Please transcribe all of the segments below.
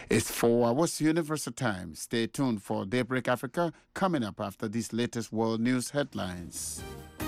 It's 4 hours Universal Time. Stay tuned for Daybreak Africa coming up after these latest world news headlines.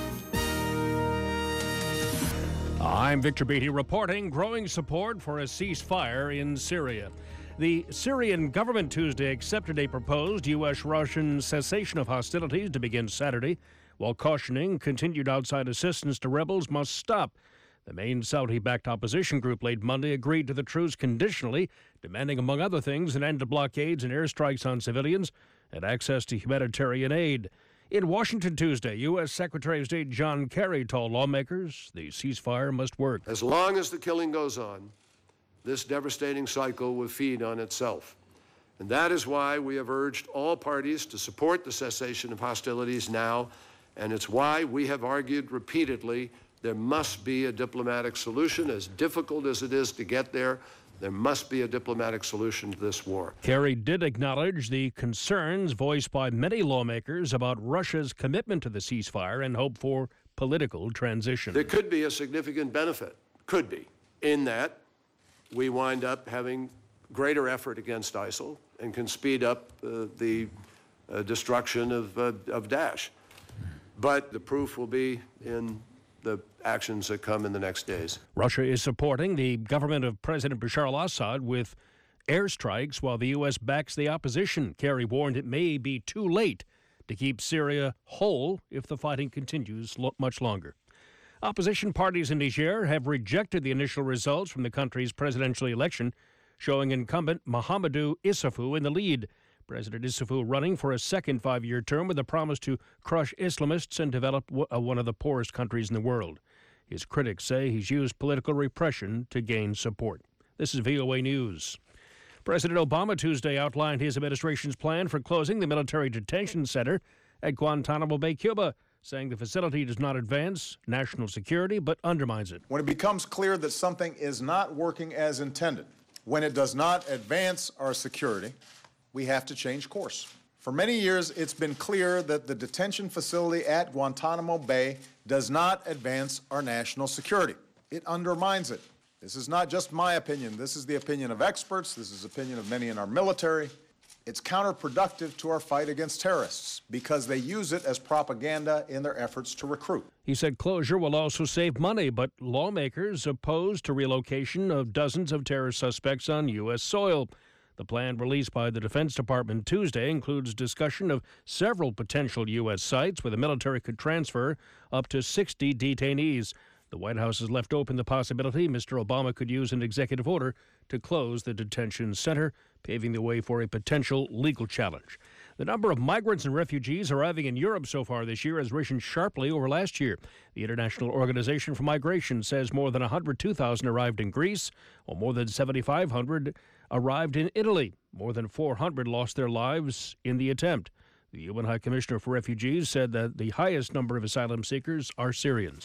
I'm Victor Beatty reporting growing support for a ceasefire in Syria. The Syrian government Tuesday accepted a proposed U.S.-Russian cessation of hostilities to begin Saturday, while cautioning continued outside assistance to rebels must stop. The main Saudi-backed opposition group late Monday agreed to the truce conditionally, demanding, among other things, an end to blockades and airstrikes on civilians and access to humanitarian aid. In Washington Tuesday, U.S. Secretary of State John Kerry told lawmakers the ceasefire must work. As long as the killing goes on, this devastating cycle will feed on itself. And that is why we have urged all parties to support the cessation of hostilities now, and it's why we have argued repeatedly there must be a diplomatic solution. As difficult as it is to get there, there must be a diplomatic solution to this war. Kerry did acknowledge the concerns voiced by many lawmakers about Russia's commitment to the ceasefire and hope for political transition. There could be a significant benefit, in that we wind up having greater effort against ISIL and can speed up the destruction of Daesh. But the proof will be in the actions that come in the next days. Russia is supporting the government of President Bashar al-Assad with airstrikes while the U.S. backs the opposition. Kerry warned it may be too late to keep Syria whole if the fighting continues much longer. Opposition parties in Niger have rejected the initial results from the country's presidential election, showing incumbent Mahamadou Issoufou in the lead. President Issoufou running for a second five-year term with a promise to crush Islamists and develop one of the poorest countries in the world. His critics say he's used political repression to gain support. This is VOA News. President Obama Tuesday outlined his administration's plan for closing the military detention center at Guantanamo Bay, Cuba, saying the facility does not advance national security but undermines it. When it becomes clear that something is not working as intended, when it does not advance our security, we have to change course. For many years, it's been clear that the detention facility at Guantanamo Bay does not advance our national security. It undermines it. This is not just my opinion. This is the opinion of experts. This is the opinion of many in our military. It's counterproductive to our fight against terrorists because they use it as propaganda in their efforts to recruit. He said closure will also save money, but lawmakers opposed to relocation of dozens of terror suspects on U.S. soil. The plan released by the Defense Department Tuesday includes discussion of several potential U.S. sites where the military could transfer up to 60 detainees. The White House has left open the possibility Mr. Obama could use an executive order to close the detention center, paving the way for a potential legal challenge. The number of migrants and refugees arriving in Europe so far this year has risen sharply over last year. The International Organization for Migration says more than 102,000 arrived in Greece, while more than 7,500 arrived in Italy. More than 400 lost their lives in the attempt. The UN High Commissioner for Refugees said that the highest number of asylum seekers are Syrians.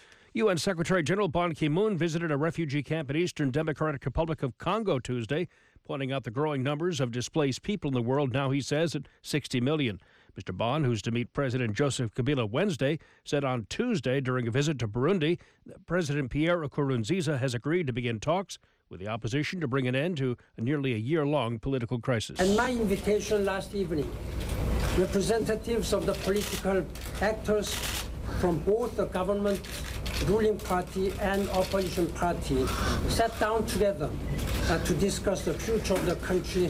UN Secretary General Ban Ki-moon visited a refugee camp in Eastern Democratic Republic of Congo Tuesday, pointing out the growing numbers of displaced people in the world, now he says at 60 million. Mr. Ban, who's to meet President Joseph Kabila Wednesday, said on Tuesday during a visit to Burundi that President Pierre Nkurunziza has agreed to begin talks with the opposition to bring an end to nearly a year-long political crisis. And my invitation last evening, representatives of the political actors from both the government ruling party and opposition party sat down together to discuss the future of the country.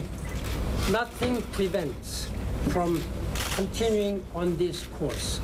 Nothing prevents from continuing on this course.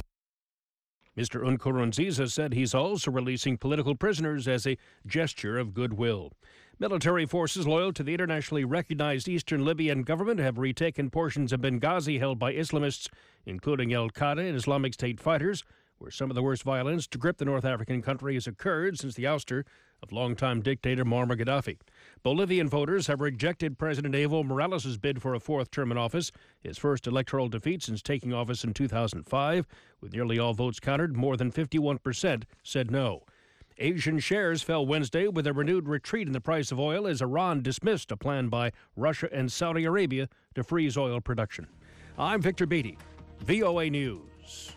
Mr. Nkurunziza said he's also releasing political prisoners as a gesture of goodwill. Military forces loyal to the internationally recognized Eastern Libyan government have retaken portions of Benghazi held by Islamists, including al-Qaeda and Islamic State fighters, where some of the worst violence to grip the North African country has occurred since the ouster of longtime dictator Muammar Gaddafi. Bolivian voters have rejected President Evo Morales' bid for a fourth term in office, his first electoral defeat since taking office in 2005. With nearly all votes counted, more than 51% said no. Asian shares fell Wednesday with a renewed retreat in the price of oil as Iran dismissed a plan by Russia and Saudi Arabia to freeze oil production. I'm Victor Beatty, VOA News.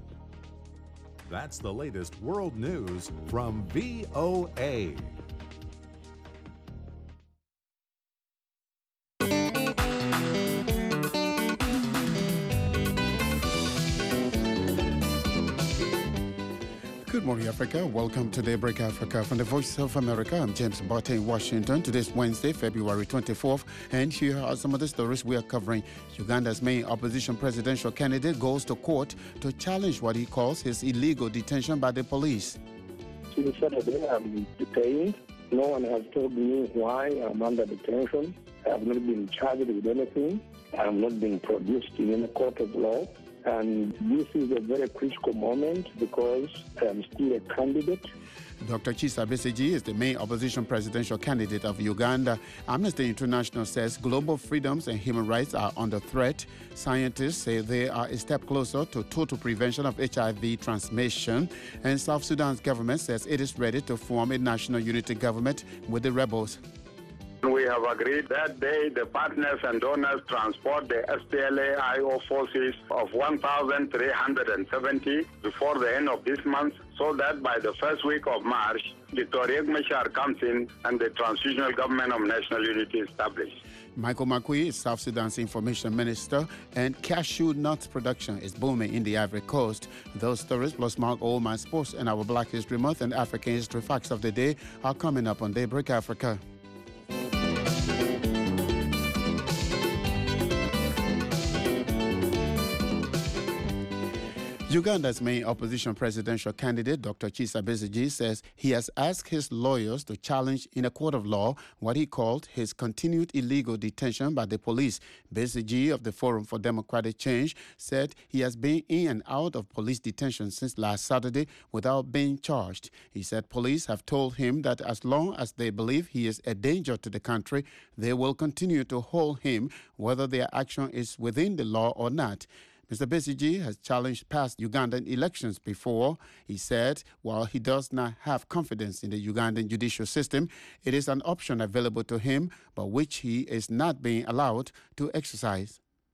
That's the latest world news from VOA. Good morning, Africa. Welcome to Daybreak Africa from the Voice of America. I'm James Botte in Washington. Today's Wednesday, February 24th, and here are some of the stories we are covering. Uganda's main opposition presidential candidate goes to court to challenge what he calls his illegal detention by the police. Since Saturday, I'm detained. No one has told me why I'm under detention. I have not been charged with anything. I have not been produced in any court of law. And this is a very critical moment because I am still a candidate. Dr. Kizza Besigye is the main opposition presidential candidate of Uganda. Amnesty International says global freedoms and human rights are under threat. Scientists say they are a step closer to total prevention of HIV transmission. And South Sudan's government says it is ready to form a national unity government with the rebels. We have agreed that day the partners and donors transport the SPLA-IO forces of 1,370 before the end of this month, so that by the first week of March, Dr. Riek Machar comes in and the transitional government of national unity is established. Michael Makui is South Sudan's information minister, and cashew nuts production is booming in the Ivory Coast. Those stories plus Mark Oldman Sports and our Black History Month and African History Facts of the Day are coming up on Daybreak Africa. Uganda's main opposition presidential candidate, Dr. Kizza Besigye, says he has asked his lawyers to challenge in a court of law what he called his continued illegal detention by the police. Besigye of the Forum for Democratic Change said he has been in and out of police detention since last Saturday without being charged. He said police have told him that as long as they believe he is a danger to the country, they will continue to hold him, whether their action is within the law or not. Mr. Besigye has challenged past Ugandan elections before. He said while he does not have confidence in the Ugandan judicial system, it is an option available to him, but which he is not being allowed to exercise.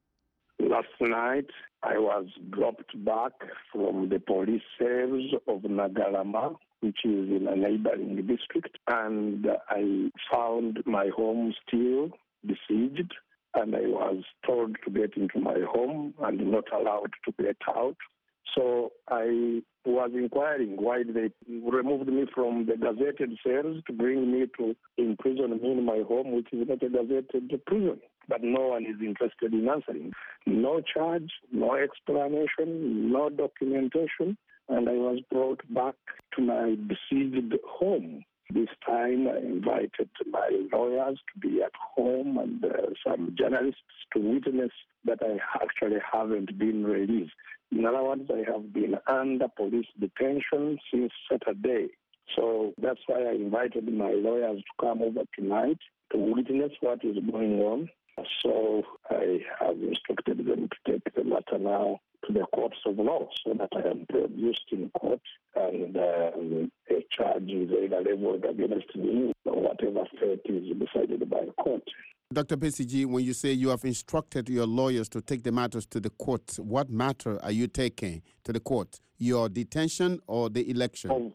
Last night, I was dropped back from the police cells of Nagalama, which is in a neighboring district, and I found my home still besieged. And I was told to get into my home and not allowed to get out. So I was inquiring why they removed me from the gazetted cells to bring me to imprison me in my home, which is not a gazetted prison. But no one is interested in answering. No charge, no explanation, no documentation. And I was brought back to my besieged home. This time I invited my lawyers to be at home and some journalists to witness that I actually haven't been released. In other words, I have been under police detention since Saturday. So that's why I invited my lawyers to come over tonight to witness what is going on. So I have instructed them to take the matter now to the courts of law so that I am produced in court and a charge is either leveled against me or whatever fate is decided by the court. Dr. Besigye, when you say you have instructed your lawyers to take the matters to the court, what matter are you taking to the court? Your detention or the election? Of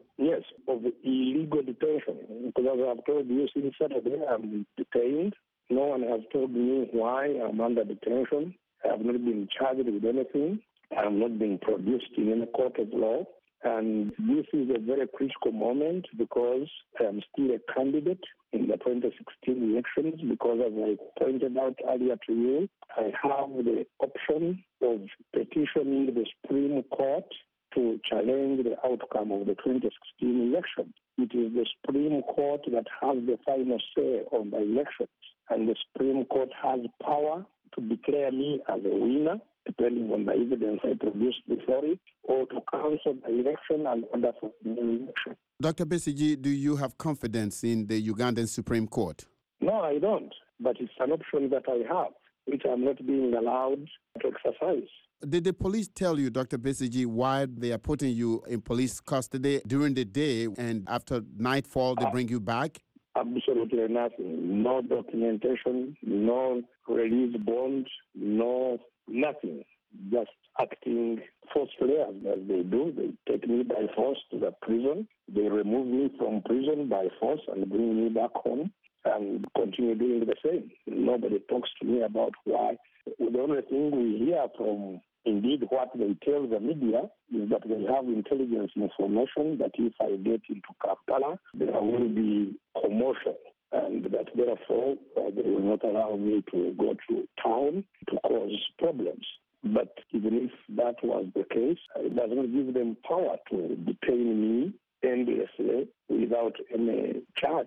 illegal detention. Because as I've told you since Saturday, I'm detained. No one has told me why I'm under detention. I have not been charged with anything. I have not been produced in any court of law. And this is a very critical moment because I am still a candidate in the 2016 elections because, as I pointed out earlier to you, I have the option of petitioning the Supreme Court to challenge the outcome of the 2016 election. It is the Supreme Court that has the final say on the elections, and the Supreme Court has power to declare me as a winner, depending on the evidence I produced before it, or to cancel the election and order for the new election. Dr. Besigye, do you have confidence in the Ugandan Supreme Court? No, I don't. But it's an option that I have, which I'm not being allowed to exercise. Did the police tell you, Dr. Besigye, why they are putting you in police custody during the day and after nightfall they bring you back? Absolutely nothing. No documentation, no release bond, no nothing. Just acting forcefully as they do. They take me by force to the prison. They remove me from prison by force and bring me back home and continue doing the same. Nobody talks to me about why. The only thing we hear from Indeed, what they tell the media is that they have intelligence information that if I get into Kampala, there will be commotion, and that therefore they will not allow me to go to town to cause problems. But even if that was the case, it doesn't give them power to detain me endlessly without any charge.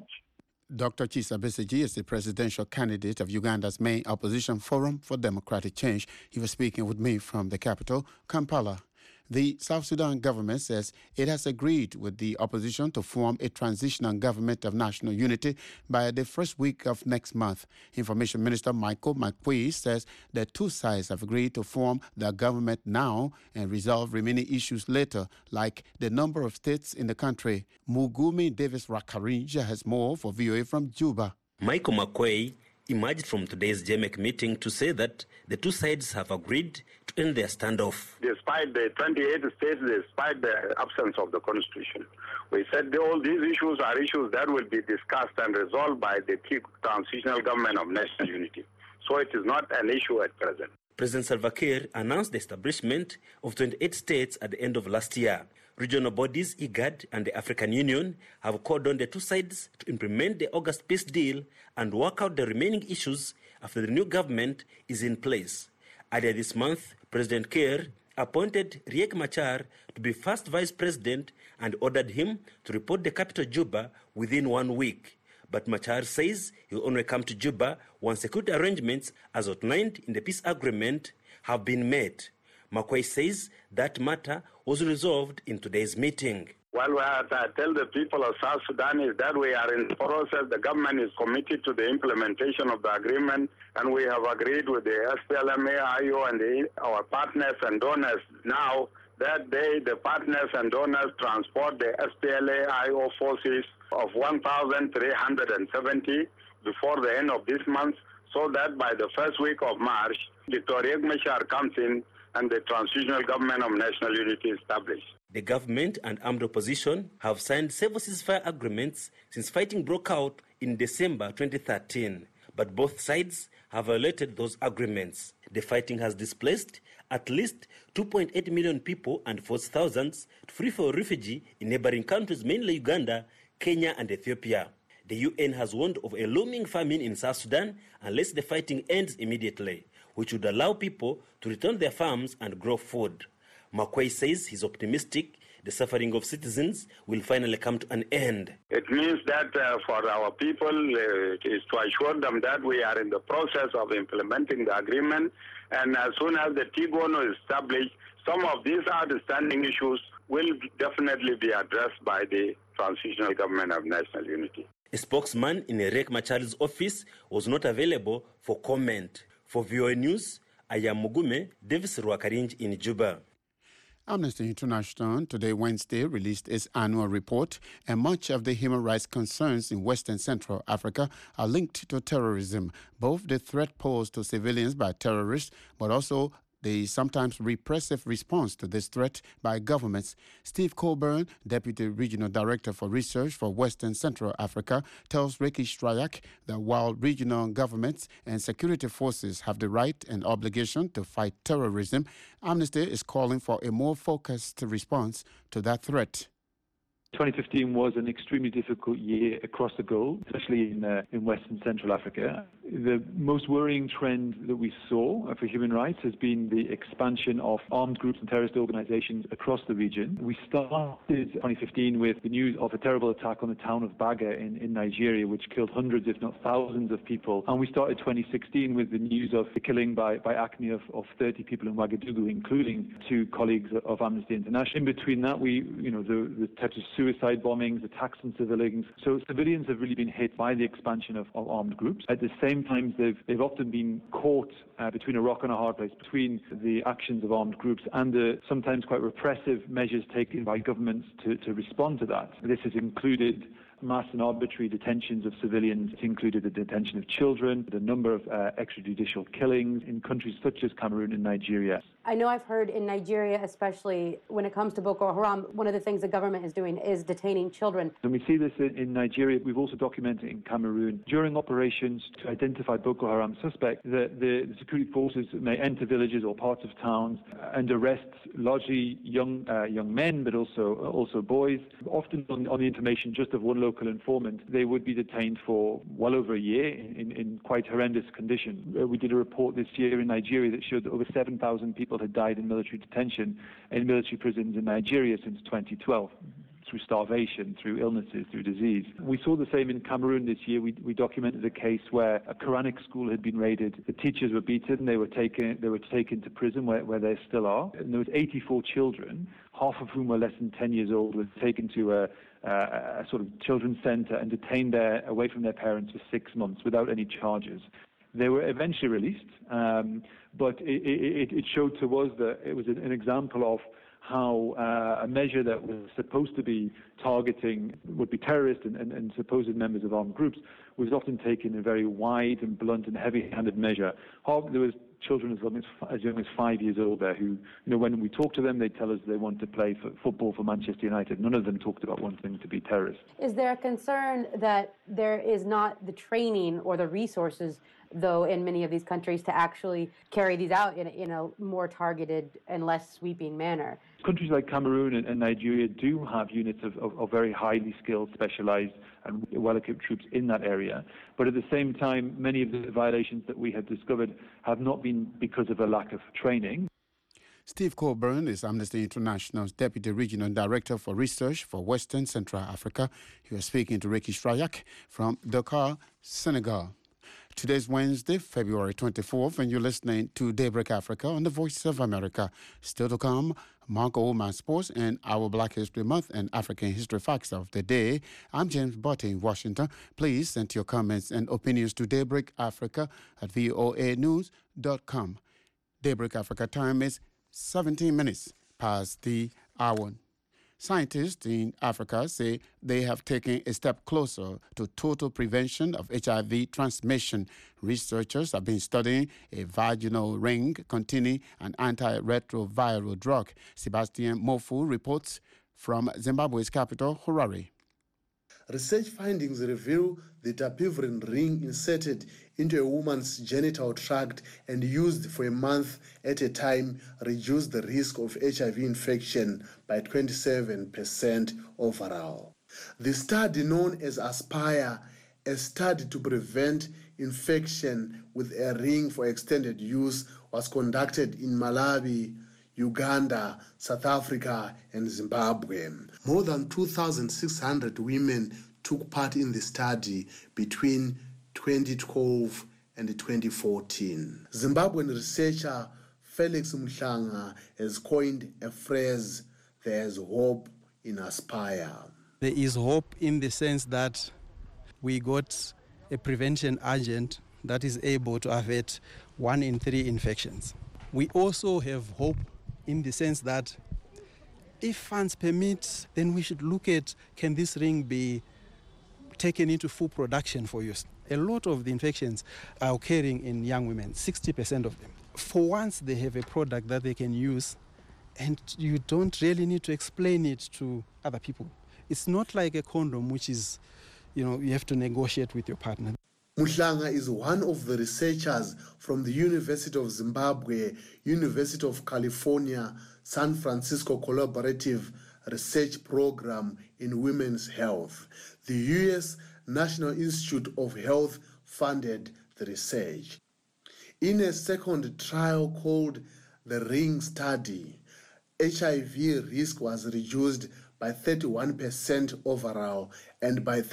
Dr. Kizza Besigye is the presidential candidate of Uganda's main opposition forum for democratic change. He was speaking with me from the capital, Kampala. The South Sudan government says it has agreed with the opposition to form a transitional government of national unity by the first week of next month. Information Minister Michael Makwei says the two sides have agreed to form the government now and resolve remaining issues later, like the number of states in the country. Mugumi Davis Rakarinja has more for VOA from Juba. Michael Makwei emerged from today's JMEC meeting to say that the two sides have agreed to end their standoff. Despite the 28 states, despite the absence of the constitution, we said all these issues are issues that will be discussed and resolved by the transitional government of national unity. So it is not an issue at present. President Salva Kiir announced the establishment of 28 states at the end of last year. Regional bodies, IGAD and the African Union, have called on the two sides to implement the August peace deal and work out the remaining issues after the new government is in place. Earlier this month, President Kiir appointed Riek Machar to be first vice president and ordered him to report the capital Juba within 1 week. But Machar says he will only come to Juba once security arrangements, as outlined in the peace agreement, have been made. Makwei says that matter was resolved in today's meeting. Well, what I tell the people of South Sudan is that we are in the process. The government is committed to the implementation of the agreement, and we have agreed with the SPLM-AIO and our partners and donors now that the partners and donors transport the SPLA-IO forces of 1,370 before the end of this month, so that by the first week of March, Dr. Riek Machar comes in and the transitional government of national unity is established. The government and armed opposition have signed several ceasefire agreements since fighting broke out in December 2013. But both sides have violated those agreements. The fighting has displaced at least 2.8 million people and forced thousands to flee for refugee in neighboring countries, mainly Uganda, Kenya and Ethiopia. The UN has warned of a looming famine in South Sudan unless the fighting ends immediately, which would allow people to return to their farms and grow food. Makwei says he's optimistic the suffering of citizens will finally come to an end. It means that for our people, it is to assure them that we are in the process of implementing the agreement, and as soon as the TGONO is established, some of these outstanding issues will definitely be addressed by the transitional government of national unity. A spokesman in Riek Machar's office was not available for comment. For VOA News, I am Mugume Davis Rwakarinj in Juba. Amnesty International today, Wednesday, released its annual report, and much of the human rights concerns in West and Central Africa are linked to terrorism, both the threat posed to civilians by terrorists, but also the sometimes repressive response to this threat by governments. Steve Colburn, Deputy Regional Director for Research for West and Central Africa, tells Ricky Strayak that while regional governments and security forces have the right and obligation to fight terrorism, Amnesty is calling for a more focused response to that threat. 2015 was an extremely difficult year across the globe, especially in West and Central Africa. The most worrying trend that we saw for human rights has been the expansion of armed groups and terrorist organizations across the region. We started 2015 with the news of a terrible attack on the town of Baga in Nigeria, which killed hundreds, if not thousands of people. And we started 2016 with the news of the killing by ACME of 30 people in Ouagadougou, including 2 colleagues of Amnesty International. In between that, the types of suicide bombings, attacks on civilians. So civilians have really been hit by the expansion of armed groups. At the same time, they've often been caught between a rock and a hard place, between the actions of armed groups and the sometimes quite repressive measures taken by governments to respond to that. This has included mass and arbitrary detentions of civilians. It included the detention of children, the number of extrajudicial killings in countries such as Cameroon and Nigeria. I know I've heard in Nigeria, especially when it comes to Boko Haram, one of the things the government is doing is detaining children. And we see this in Nigeria. We've also documented in Cameroon. During operations to identify Boko Haram suspects, the security forces may enter villages or parts of towns and arrest largely young men, but also boys. Often on the information just of one local informant, they would be detained for well over a year in quite horrendous conditions. We did a report this year in Nigeria that showed that over 7,000 people had died in military detention in military prisons in Nigeria since 2012. Through starvation, through illnesses, through disease. We saw the same in Cameroon this year. We documented a case where a Quranic school had been raided. The teachers were beaten. They were taken to prison where they still are. And there was 84 children, half of whom were less than 10 years old, were taken to a sort of children's center and detained there away from their parents for 6 months without any charges. They were eventually released, but it showed to us that it was an example of how a measure that was supposed to be targeting would-be terrorists and supposed members of armed groups was often taken a very wide and blunt and heavy-handed measure. There was children as young as 5 years old there who, when we talk to them, they tell us they want to play football for Manchester United. None of them talked about wanting to be terrorists. Is there a concern that there is not the training or the resources, though, in many of these countries to actually carry these out in a more targeted and less sweeping manner? Countries like Cameroon and Nigeria do have units of very highly skilled, specialized and well-equipped troops in that area. But at the same time, many of the violations that we have discovered have not been because of a lack of training. Steve Colburn is Amnesty International's Deputy Regional Director for Research for Western Central Africa. He was speaking to Ricky Strayak from Dakar, Senegal. Today's Wednesday, February 24th, and you're listening to Daybreak Africa on the Voice of America. Still to come, Mark Oldman Sports and our Black History Month and African History Facts of the Day. I'm James Botte in Washington. Please send your comments and opinions to Daybreak Africa at voanews.com. Daybreak Africa time is 17 minutes past the hour. Scientists in Africa say they have taken a step closer to total prevention of HIV transmission. Researchers have been studying a vaginal ring containing an antiretroviral drug. Sebastian Mofu reports from Zimbabwe's capital, Harare. Research findings reveal the dapivirine ring inserted into a woman's genital tract and used for a month at a time reduced the risk of HIV infection by 27% overall. The study known as ASPIRE, a study to prevent infection with a ring for extended use, was conducted in Malawi, Uganda, South Africa, and Zimbabwe. More than 2,600 women took part in the study between 2012 and 2014. Zimbabwean researcher Felix Mhlanga has coined a phrase, "There's hope in Aspire." There is hope in the sense that we got a prevention agent that is able to avert 1 in 3 infections. We also have hope in the sense that if funds permit, then we should look at, can this ring be taken into full production for use? A lot of the infections are occurring in young women, 60% of them. For once, they have a product that they can use, and you don't really need to explain it to other people. It's not like a condom, which is, you have to negotiate with your partner. Mhlanga is one of the researchers from the University of Zimbabwe, University of California, San Francisco Collaborative Research Program in Women's Health. The U.S. National Institute of Health funded the research. In a second trial called the Ring Study, HIV risk was reduced by 31% overall and by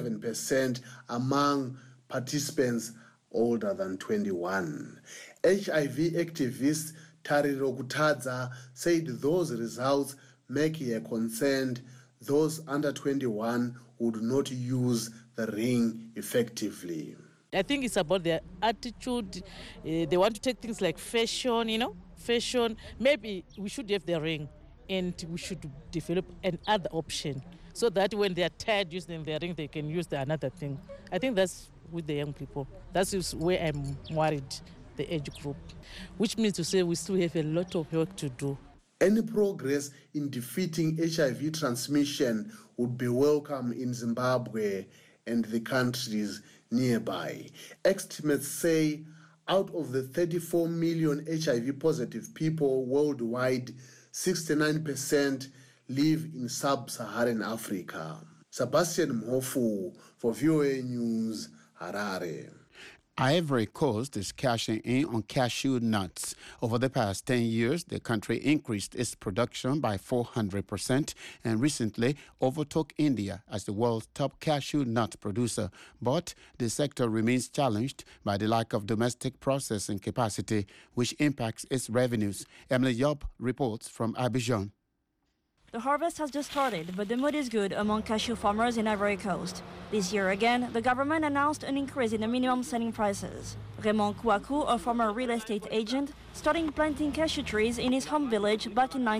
37% among participants older than 21. HIV activist Tariro Kutadza said those results make a concern those under 21 would not use the ring effectively. I think it's about their attitude. They want to take things like fashion, fashion. Maybe we should have the ring and we should develop another option so that when they are tired using their ring, they can use another thing. I think that's with the young people. That is where I'm worried, the age group, which means to say we still have a lot of work to do. Any progress in defeating HIV transmission would be welcome in Zimbabwe and the countries nearby. Estimates say out of the 34 million HIV-positive people worldwide, 69% live in sub-Saharan Africa. Sebastian Mhofu for VOA News, Harare. Ivory Coast is cashing in on cashew nuts. Over the past 10 years, the country increased its production by 400% and recently overtook India as the world's top cashew nut producer. But the sector remains challenged by the lack of domestic processing capacity, which impacts its revenues. Emily Yob reports from Abidjan. The harvest has just started, but the mood is good among cashew farmers in Ivory Coast. This year again, the government announced an increase in the minimum selling prices. Raymond Kouakou, a former real estate agent, started planting cashew trees in his home village back in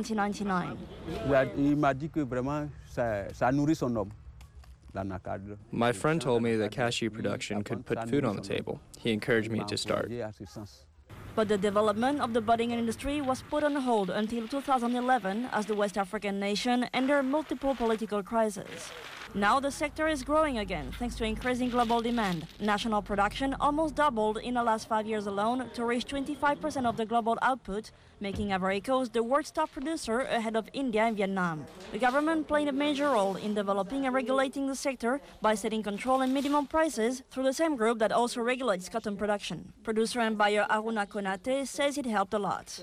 1999. My friend told me that cashew production could put food on the table. He encouraged me to start. But the development of the budding industry was put on hold until 2011 as the West African nation entered multiple political crises. Now the sector is growing again thanks to increasing global demand. National production almost doubled in the last 5 years alone to reach 25% of the global output, making Ivory Coast the world's top producer ahead of India and Vietnam. The government played a major role in developing and regulating the sector by setting control and minimum prices through the same group that also regulates cotton production. Producer and buyer Aruna Konate says it helped a lot.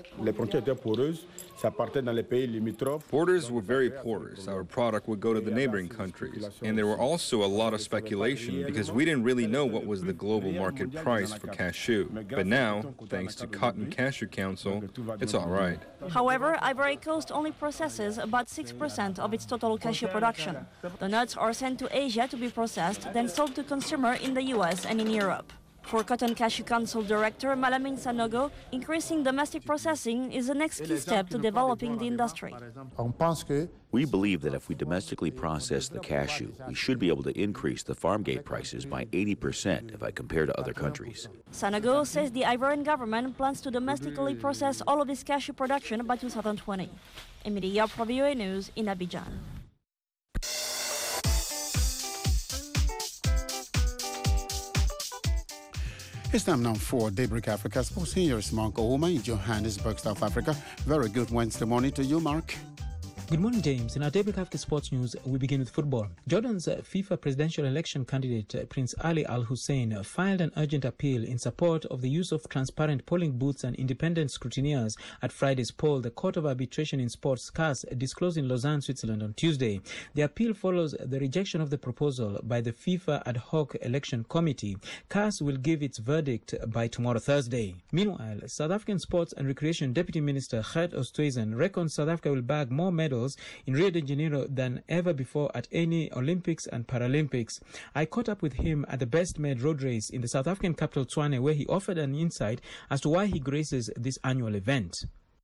Borders were very porous. Our product would go to the neighboring countries. And there were also a lot of speculation because we didn't really know what was the global market price for cashew. But now, thanks to Cotton Cashew Council, it's all right. However, Ivory Coast only processes about 6% of its total cashew production. The nuts are sent to Asia to be processed, then sold to consumers in the US and in Europe. For Cotton Cashew Council Director Malamine Sanogo, increasing domestic processing is the next key step to developing the industry. We believe that if we domestically process the cashew, we should be able to increase the farm gate prices by 80% if I compare to other countries. Sanogo says the Ivorian government plans to domestically process all of its cashew production by 2020. Emilie Yap for VOA News in Abidjan. It's time now for Daybreak Africa Sports. Here is Mark Ouma in Johannesburg, South Africa. Very good Wednesday morning to you, Mark. Good morning, James. In our Daybreak Africa Sports News, we begin with football. Jordan's FIFA presidential election candidate, Prince Ali Al Hussein, filed an urgent appeal in support of the use of transparent polling booths and independent scrutineers at Friday's poll, the Court of Arbitration in Sports, CAS, disclosed in Lausanne, Switzerland on Tuesday. The appeal follows the rejection of the proposal by the FIFA Ad Hoc Election Committee. CAS will give its verdict by tomorrow, Thursday. Meanwhile, South African Sports and Recreation Deputy Minister Gert Oosthuizen reckons South Africa will bag more medals in Rio de Janeiro than ever before at any Olympics and Paralympics. I caught up with him at the Best Made road race in the South African capital Tshwane, where he offered an insight as to why he graces this annual event.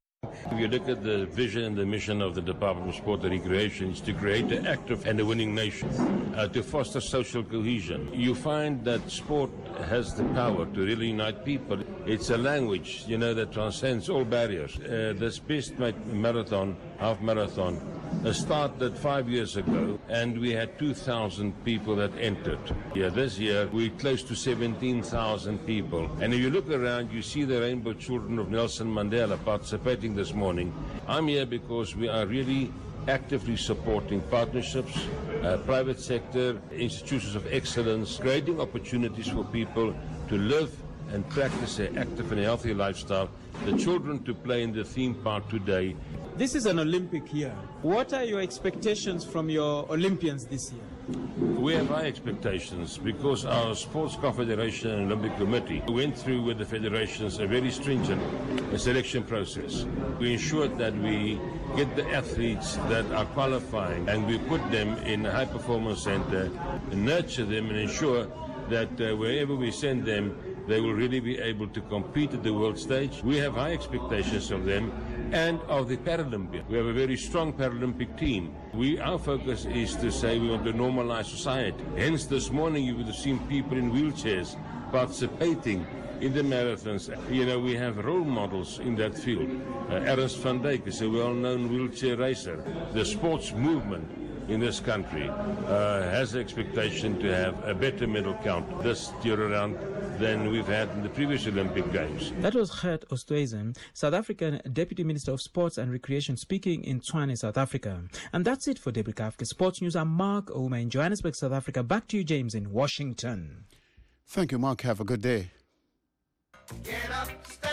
If you look at the vision and the mission of the Department of Sport and Recreation, is to create an active and a winning nation, to foster social cohesion. You find that sport has the power to really unite people. It's a language, that transcends all barriers. This Best Made marathon, half marathon, started 5 years ago, and we had 2,000 people that entered. This year, we're close to 17,000 people. And if you look around, you see the rainbow children of Nelson Mandela participating this morning. I'm here because we are really actively supporting partnerships, private sector, institutions of excellence, creating opportunities for people to live and practice an active and healthy lifestyle, the children to play in the theme park today. This is an Olympic year. What are your expectations from your Olympians this year? We have high expectations because our Sports Confederation and Olympic Committee went through with the federations a very stringent selection process. We ensured that we get the athletes that are qualifying and we put them in a high performance center, nurture them and ensure that wherever we send them, they will really be able to compete at the world stage. We have high expectations of them, and of the Paralympians. We have a very strong Paralympic team. Our focus is to say we want to normalize society. Hence, this morning you would have seen people in wheelchairs participating in the marathons. You know, we have role models in that field. Ernst van Dijk is a well-known wheelchair racer. The sports movement in this country has the expectation to have a better medal count this year around than we've had in the previous Olympic Games. That was Gert Oosthuizen, South African Deputy Minister of Sports and Recreation, speaking in Tshwane, South Africa. And that's it for Daybreak Africa Sports News. I'm Mark Ouma in Johannesburg, South Africa. Back to you, James, in Washington. Thank you, Mark. Have a good day. Get up,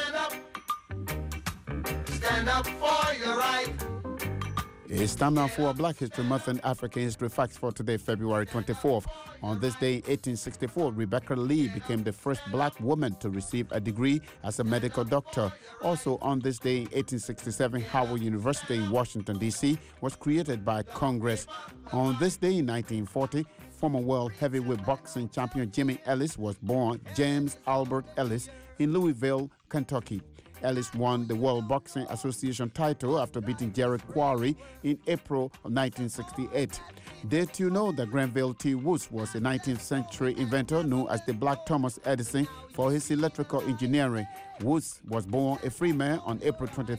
stand up for your right. It's time now for Black History Month and African History Facts for today, February 24th. On this day, 1864, Rebecca Lee became the first black woman to receive a degree as a medical doctor. Also on this day, 1867, Howard University in Washington, D.C. was created by Congress. On this day, in 1940, former world heavyweight boxing champion Jimmy Ellis was born. James Albert Ellis in Louisville, Kentucky. Ellis won the World Boxing Association title after beating Jared Quarry in April of 1968. Did you know that Granville T. Woods was a 19th century inventor known as the Black Thomas Edison for his electrical engineering? Woods was born a free man on April 23,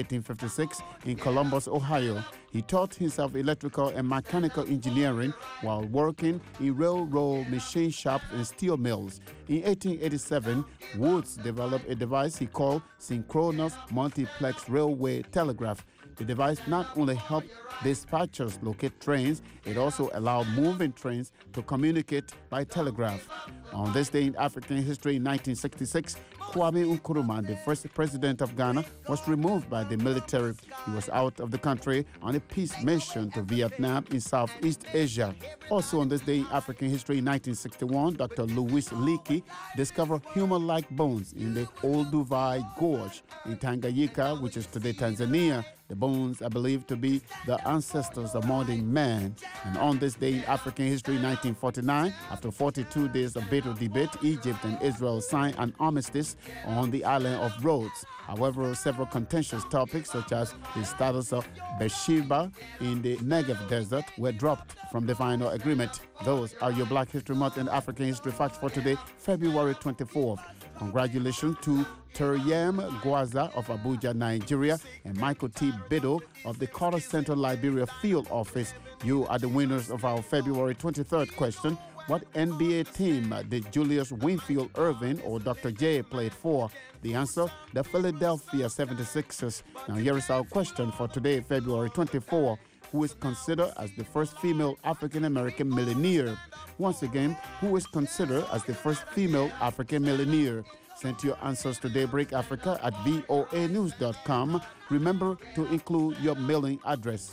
1856 in Columbus, Ohio. He taught himself electrical and mechanical engineering while working in railroad machine shops and steel mills. In 1887, Woods developed a device he called Synchronous Multiplex Railway Telegraph. The device not only helped dispatchers locate trains, it also allowed moving trains to communicate by telegraph. On this day in African history in 1966, Kwame Nkrumah, the first president of Ghana, was removed by the military. He was out of the country on a peace mission to Vietnam in Southeast Asia. Also on this day in African history in 1961, Dr. Louis Leakey discovered human-like bones in the Olduvai Gorge in Tanganyika, which is today Tanzania. The bones are believed to be the ancestors of modern man. And on this day in African history, 1949, after 42 days of bitter debate, Egypt and Israel signed an armistice on the island of Rhodes. However, several contentious topics, such as the status of Beersheba in the Negev desert, were dropped from the final agreement. Those are your Black History Month and African History Facts for today, February 24th. Congratulations to Teryam Gwaza of Abuja, Nigeria, and Michael T. Biddle of the Carter Center Liberia Field Office. You are the winners of our February 23rd question. What NBA team did Julius Winfield Irving or Dr. J play for? The answer, the Philadelphia 76ers. Now here is our question for today, February 24th. Who is considered as the first female African-American millionaire? Once again, who is considered as the first female African millionaire? Send your answers to Daybreak Africa at voanews.com. Remember to include your mailing address.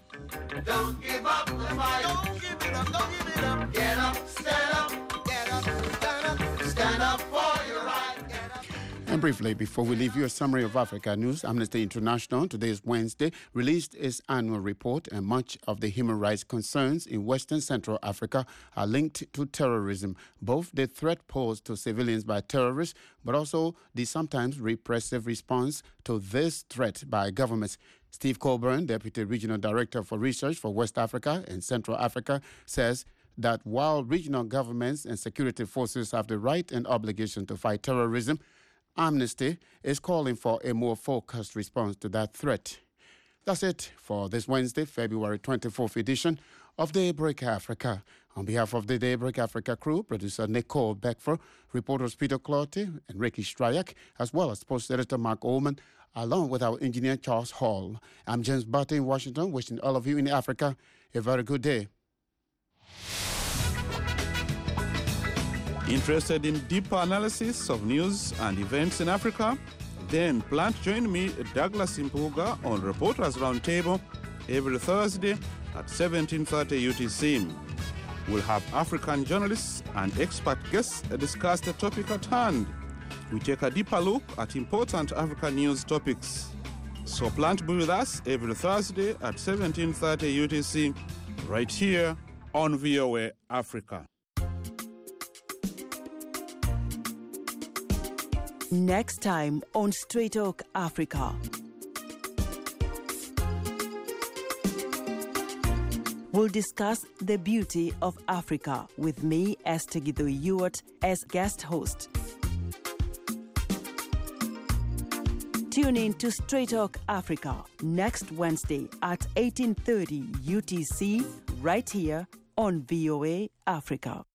Don't give up the fight. Don't give it up, don't give it up. Get up, stand up, get up, stand up for your right. And briefly, before we leave you, a summary of Africa news. Amnesty International, today is Wednesday, released its annual report, and much of the human rights concerns in Western Central Africa are linked to terrorism, both the threat posed to civilians by terrorists, but also the sometimes repressive response to this threat by governments. Steve Colburn, Deputy Regional Director for Research for West Africa and Central Africa, says that while regional governments and security forces have the right and obligation to fight terrorism, Amnesty is calling for a more focused response to that threat. That's it for this Wednesday, February 24th edition of Daybreak Africa. On behalf of the Daybreak Africa crew, producer Nicole Beckford, reporters Peter Clotty and Ricky Stryak, as well as post editor Mark Ullman, along with our engineer Charles Hall. I'm James Barton in Washington, wishing all of you in Africa a very good day. Interested in deeper analysis of news and events in Africa? Then plan to join me, Douglas Impuga, on Reporters Roundtable every Thursday at 17:30 UTC. We'll have African journalists and expert guests discuss the topic at hand. We take a deeper look at important African news topics. So plan to be with us every Thursday at 17:30 UTC, right here on VOA Africa. Next time on Straight Talk Africa. will discuss the beauty of Africa with me, Esther Githo-Ewart, as guest host. Tune in to Straight Talk Africa next Wednesday at 18:30 UTC right here on VOA Africa.